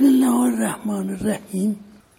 بسم الله الرحمن الرحیم.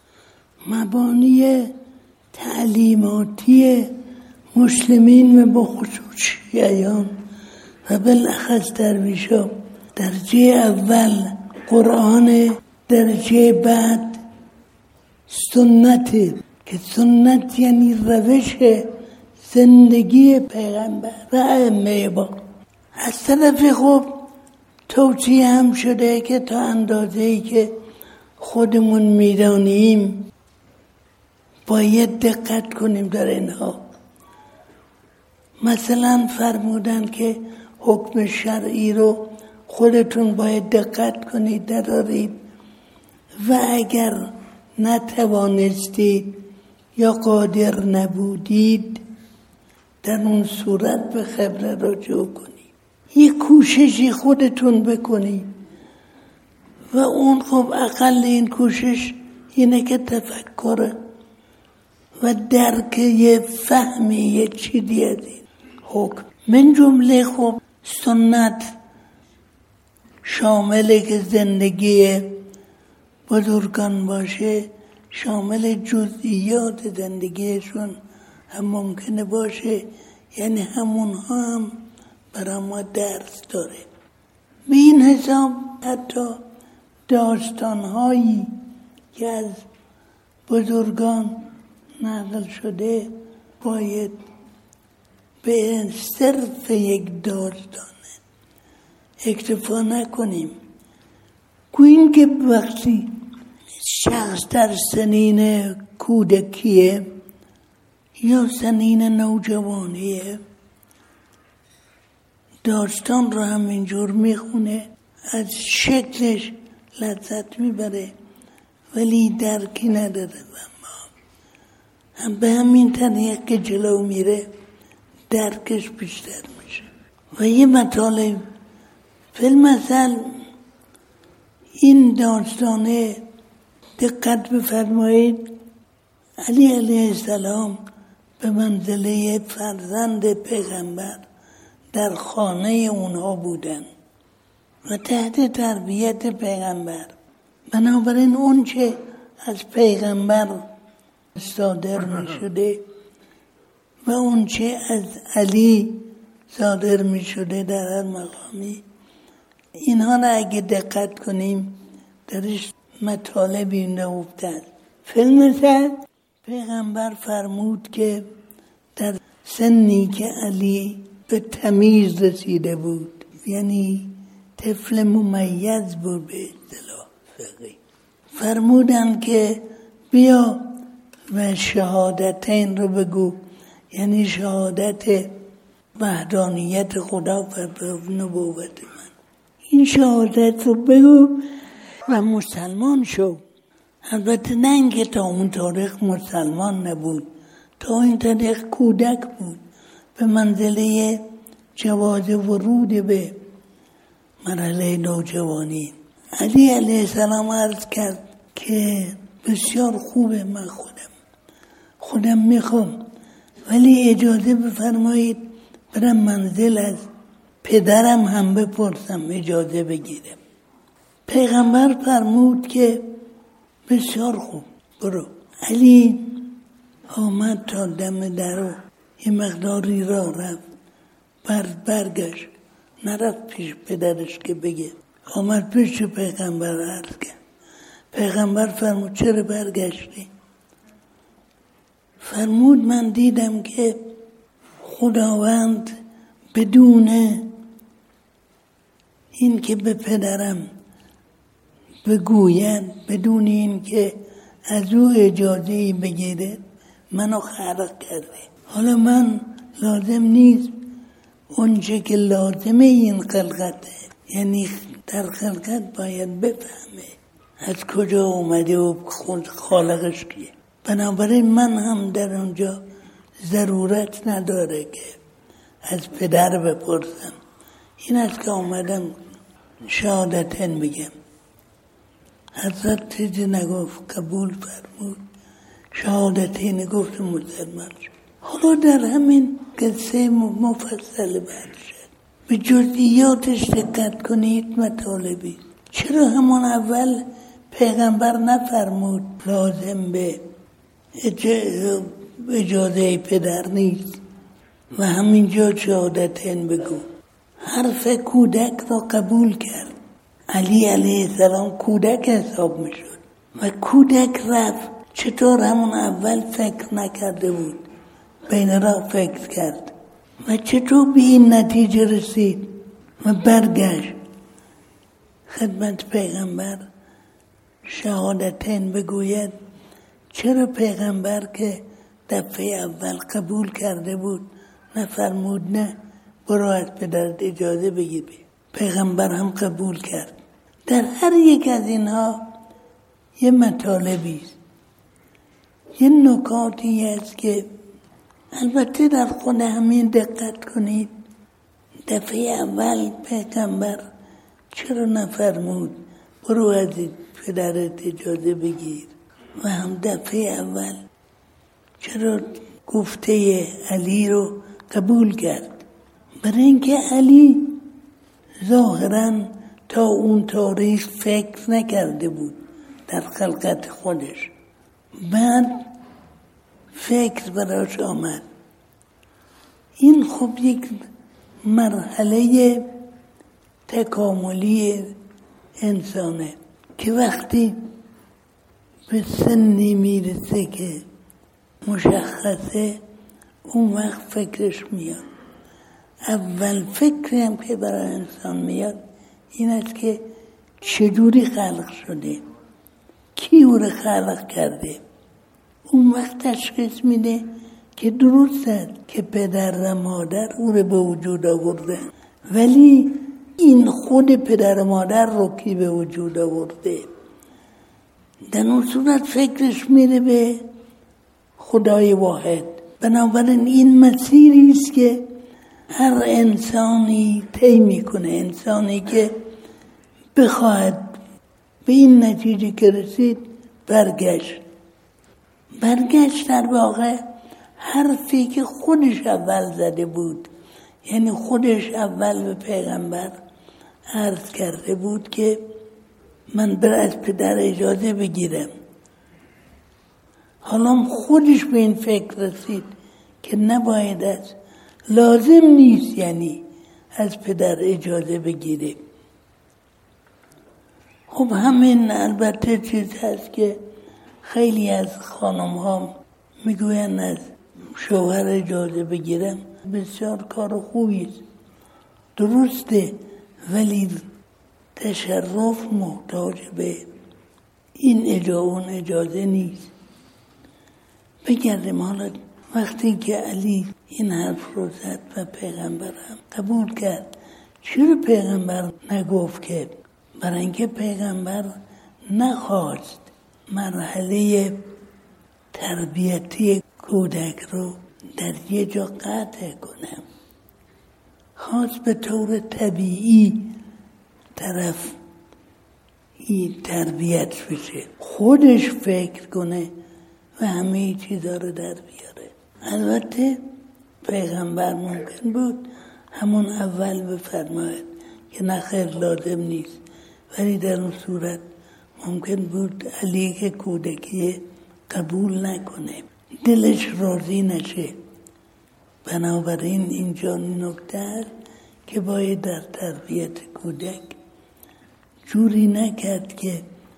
مبانی تعلیماتی مسلمین و با خصوص شیعیان و بالاخص درویشان: درجه اول قرآن، درجه بعد سنت، که سنت یعنی روش زندگی پیغمبر و ائمه با. از طرف خب توصیه هم شده که تا اندازه‌ای که خودمون میدانیم باید دقت کنیم در اینها. مثلا فرمودن که حکم شرعی رو خودتون باید دقت کنید درارید و اگر نتوانستید یا قادر نبودید در اون صورت به خبره رجوع کنید، یک کوششی خودتون بکنید و اون خب اقل این کوشش اینه که تفکر و درک یه فهمی یه چیزی از این حکم. من جمله خب سنت شامل که زندگی بزرگان باشه، شامل جزئیات زندگیشون هم ممکنه باشه، یعنی همونها هم برای ما درس داره. به این حساب حتی داستانهایی که از بزرگان نقل شده باید به صرف یک داستان اکتفا نکنیم. گوییم که وقتی شخص در سنین کودکیه یا سنین نوجوانیه داستان رو همینجور میخونه، از شکلش لذت میبره ولی درکی نداره و هم به همین طریق که جلو میره درکش بیشتر میشه. و یه مطالب فیلمثل این داستانه دقت بفرمایید، علی علیه السلام به منزله فرزند پیغمبر در خانه اونها بودن و تحت تربیت پیغمبر. بنابراین اون چه از پیغمبر صادر می شده و اون چه از علی صادر می شده در هر مقامی، اینها را اگه دقت کنیم درش مطالبی نهفته. فیلم پیغمبر فرمود که در سنی که علی به تمیز رسیده بود، یعنی طفل ممیز بود به اصطلاح فقهی، فرمودن که بیا و شهادتین رو بگو، یعنی شهادت وحدانیت خدا و نبوت من. این شهادت رو بگو و مسلمان شو. البته نه اینکه تا اون تاریخ مسلمان نبود، تا این تاریخ کودک بود، به منزله جواز ورود به مرحله نوجوانی. علی علیه السلام عرض کرد که بسیار خوبه، من خودم میخوام، ولی اجازه بفرمایید برم منزل از پدرم هم بپرسم اجازه بگیرم. پیغمبر فرمود که بسیار خوب، برو. علی آمد تا دم درو یه مقداری را رفت، برگشت، نرفت پیش پدرش که بگه، آمد پیش پیغمبر عرض کرد. پیغمبر فرمود چرا برگشتی؟ فرمود من دیدم که خداوند بدون این که به پدرم بگوید، بدون این که از او اجازه‌ای بگیره منو خلق کرده. حالا من لازم نیست اونچه که لازمه این خلقته، یعنی در خلقت باید بفهمه از کجا اومده و خالقش کیه. بنابراین من هم در اونجا ضرورت نداره که از پدر بپرسم. این است که آمدم شهادتین میگم. حضرت چیزی نگفت، قبول فرمود، شهادتین گفت مسلمان شد. حالا در همین قصه مفصل بعد شد، به جزئیاتش دقت کنید مطالبی. چرا همون اول پیغمبر نفرمود لازم به اجازه پدر نیست و همینجا شهادتین بگو. حرف کودک را قبول کرد. علی علیه السلام کودک حساب میشد و کودک رفت. چطور همون اول فکر نکرده بود، بین راه فکر کرد و چطور به این نتیجه رسید و برگشت خدمت پیغمبر شهادتین بگوید. چرا پیغمبر که دفعه اول قبول کرده بود نفرمود نه برو از پدرت اجازه بگیر؟ پیغمبر هم قبول کرد. در هر یک از اینها یه مطالبی است، یه نکاتی است که البته در خود همین دقت کنید. دفعه اول پیغمبر چرا نفرمود برو از پدرت اجازه بگیر و هم دفعه اول چرا گفته علی رو قبول کرد؟ برای اینکه علی ظاهراً تا اون تاریخ فکر نکرده بود در خلقت خودش، بعد فکر براش آمد. این خب یک مرحله تکاملی انسانه که وقتی به سنی میرسه که مشخصه اون وقت فکرش میاد. اول فکری هم که برای انسان میاد این است که چجوری خلق شده، کی او رو خلق کرده. اون وقت تشخیص میده که درست است که پدر و مادر او رو به وجود آورده، ولی این خود پدر و مادر رو کی به وجود آورده؟ در اون صورت فکرش میره به خدای واحد. بنابراین این مسیری است که هر انسانی طی میکنه. انسانی که بخواهد به این نتیجه که رسید برگشت در واقع حرفی که خودش اول زده بود، یعنی خودش اول به پیغمبر عرض کرده بود که من بر از پدر اجازه بگیرم. حالا خودش به این فکر رسید که نباید است، لازم نیست یعنی از پدر اجازه بگیره. خب همین البته چیز هست که خیلی از خانم ها میگوین از شوهر اجازه بگیرم، بسیار کار خوبی است، درسته، ولی تشرف محتاج به این اجازه نیست. بگردیم حالا وقتی که علی این حرف رو زد و پیغمبر هم قبول کرد، چرا پیغمبر نگفت که؟ برای اینکه پیغمبر نخواست مرحله تربیتی کودک رو در یه جا قطع کنم، خواست به طور طبیعی طرف این تربیت بشه، خودش فکر کنه و همه چیزا رو در بیاره. البته پیغمبر ممکن بود همون اول بفرماید که نخیر لازم نیست، ولی در اون صورت ممکن بود علی که کودکی قبول نکنه، دلش راضی نشه. بنابراین اینجا نکته است که باید در تربیت کودک جوری نکرد که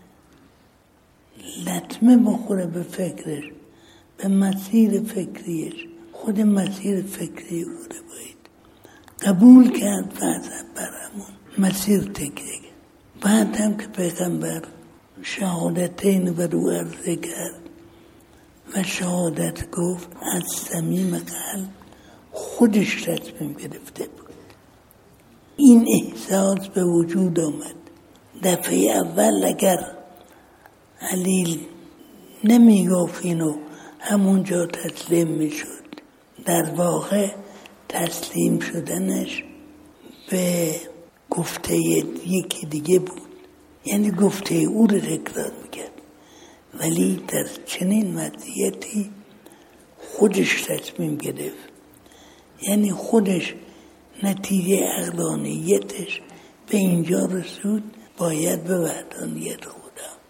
لطمه بخوره به فکرش، به مسیر فکریش. خود مسیر فکری او رو باید قبول کرد و از برامون مسیر تکیه. بعد هم که پیغمبر شهادتین بر او عرضه کرد و شهادت گفت، از صمیم قلب خودش تصمیم گرفته بود. این احساس به وجود آمد. دفعه اول اگر علی نمی گفت اینو همونجا تسلیم می شد. در واقع تسلیم شدنش به گفته یکی دیگه بود، یعنی گفته او رو تکرار میکرد، ولی در چنین وضعیتی خودش تصمیم گرفت، یعنی خودش نتیجه عقلانیتش به اینجا رسید باید به وحدانیت خدا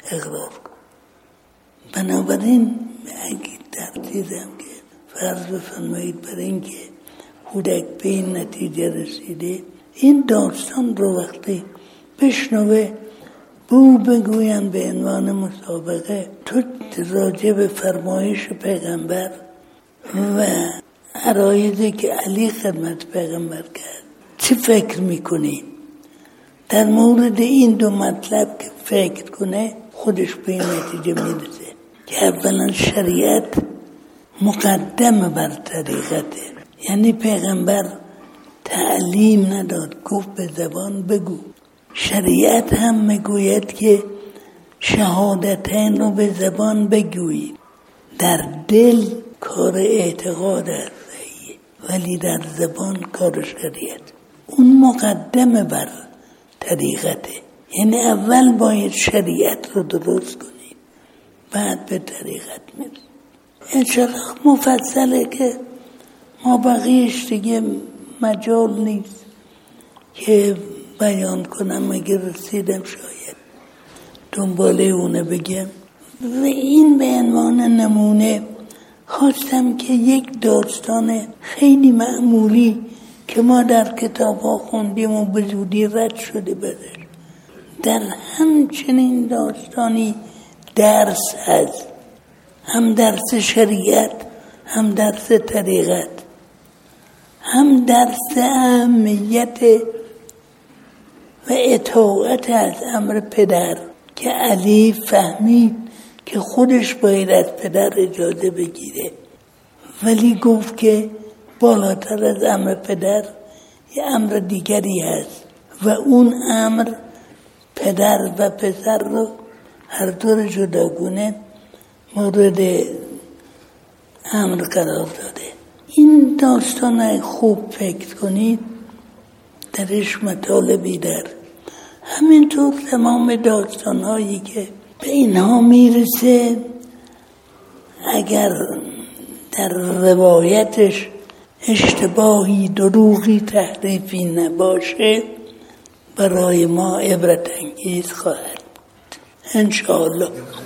اقرار کن. بنابراین اگه ترتیبم که فرض بفرمایید برای اینکه کودک به این نتیجه رسیده این داستان رو وقتی بشنوه بو بگوین به عنوان مسابقه تو راجع به فرمایش پیغمبر و عرایضی که علی خدمت پیغمبر کرد چه فکر میکنی؟ در مورد این دو مطلب که فکر کنه خودش به این نتیجه میرسه که اولا شریعت مقدم بر طریقته، یعنی پیغمبر تعلیم نداد، گفت به زبان بگو. شریعت هم میگوید که شهادتین رو به زبان بگویید، در دل کار اعتقاد است ولی در زبان کار شریعت. اون مقدم بر طریقته، یعنی اول باید شریعت رو درست کنید بعد به طریقت میرسید. انشاءالله مفصله که ما بقیهش دیگه مجال نیست که بیان کنم، اگر رسیدم شاید دنباله اونه بگم. و این به عنوان نمونه خواستم که یک داستان خیلی معمولی که ما در کتاب ها خوندیم و به زودی رد شده بده، در همچنین داستانی درس هست، هم درس شریعت هم درس طریقت، هم درس اهمیت و اطاعت از امر پدر که علی فهمید که خودش باید از پدر اجازه بگیره ولی گفت که بالاتر از امر پدر یه امر دیگری هست و اون امر پدر و پسر رو هر دو جداگونه مورد امر قرار داده. این داستان خوب فکر کنید درش مطالبی در همینطور تمام داستان هایی که به اینها میرسه اگر در روایتش اشتباهی دروغی تحریفی نباشه برای ما عبرت انگیز خواهد بود انشاءالله.